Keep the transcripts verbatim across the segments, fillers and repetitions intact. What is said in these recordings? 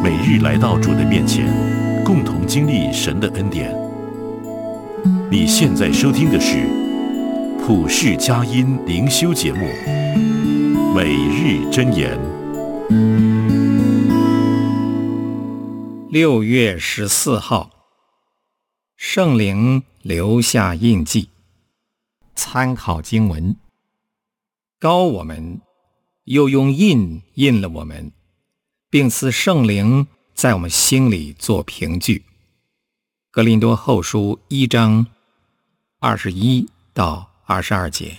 每日来到主的面前，共同经历神的恩典。你现在收听的是普世佳音灵修节目《每日箴言》。 六月十四号，圣灵留下印记。参考经文：膏我们，又用印印了我们，并赐圣灵在我们心里做凭据。哥林多后书一章二十一到二十二节。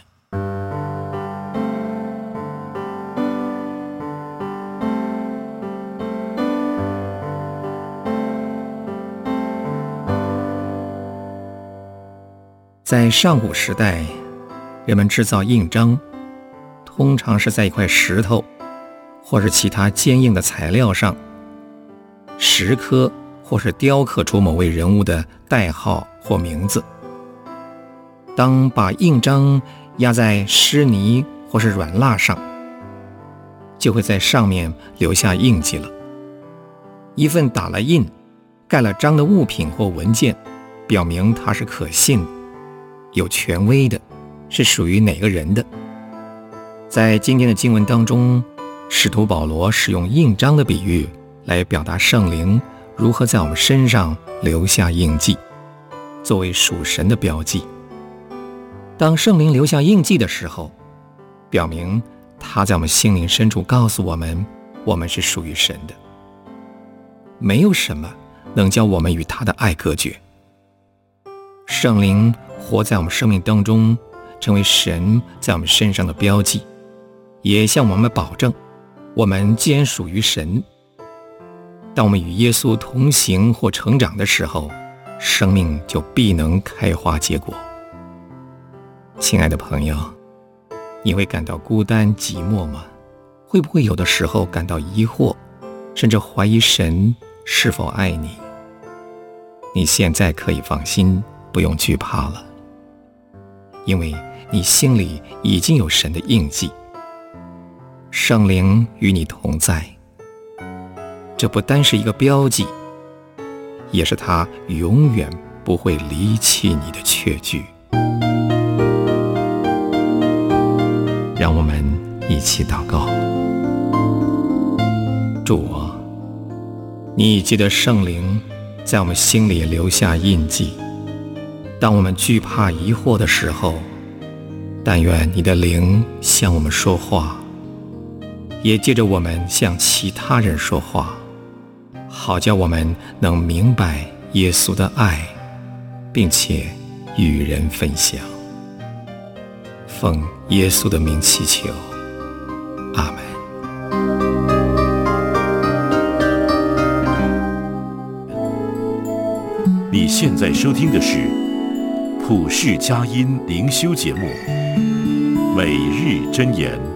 在上古时代，人们制造印章，通常是在一块石头或是其他坚硬的材料上，石刻或是雕刻出某位人物的代号或名字。当把印章压在湿泥或是软蜡上，就会在上面留下印记了。一份打了印、盖了章的物品或文件，表明它是可信的、有权威的，是属于哪个人的。在今天的经文当中，使徒保罗使用印章的比喻来表达圣灵如何在我们身上留下印记，作为属神的标记。当圣灵留下印记的时候，表明他在我们心灵深处告诉我们，我们是属于神的，没有什么能将我们与他的爱隔绝。圣灵活在我们生命当中，成为神在我们身上的标记，也向我们保证，我们既然属于神，当我们与耶稣同行或成长的时候，生命就必能开花结果。亲爱的朋友，你会感到孤单寂寞吗？会不会有的时候感到疑惑，甚至怀疑神是否爱你？你现在可以放心，不用惧怕了，因为你心里已经有神的印记，圣灵与你同在。这不单是一个标记，也是他永远不会离弃你的确据。让我们一起祷告。主啊，你记得圣灵在我们心里留下印记，当我们惧怕疑惑的时候，但愿你的灵向我们说话，也借着我们向其他人说话，好叫我们能明白耶稣的爱，并且与人分享。奉耶稣的名祈求，阿们。 你现在收听的是普世佳音灵修节目《每日箴言》。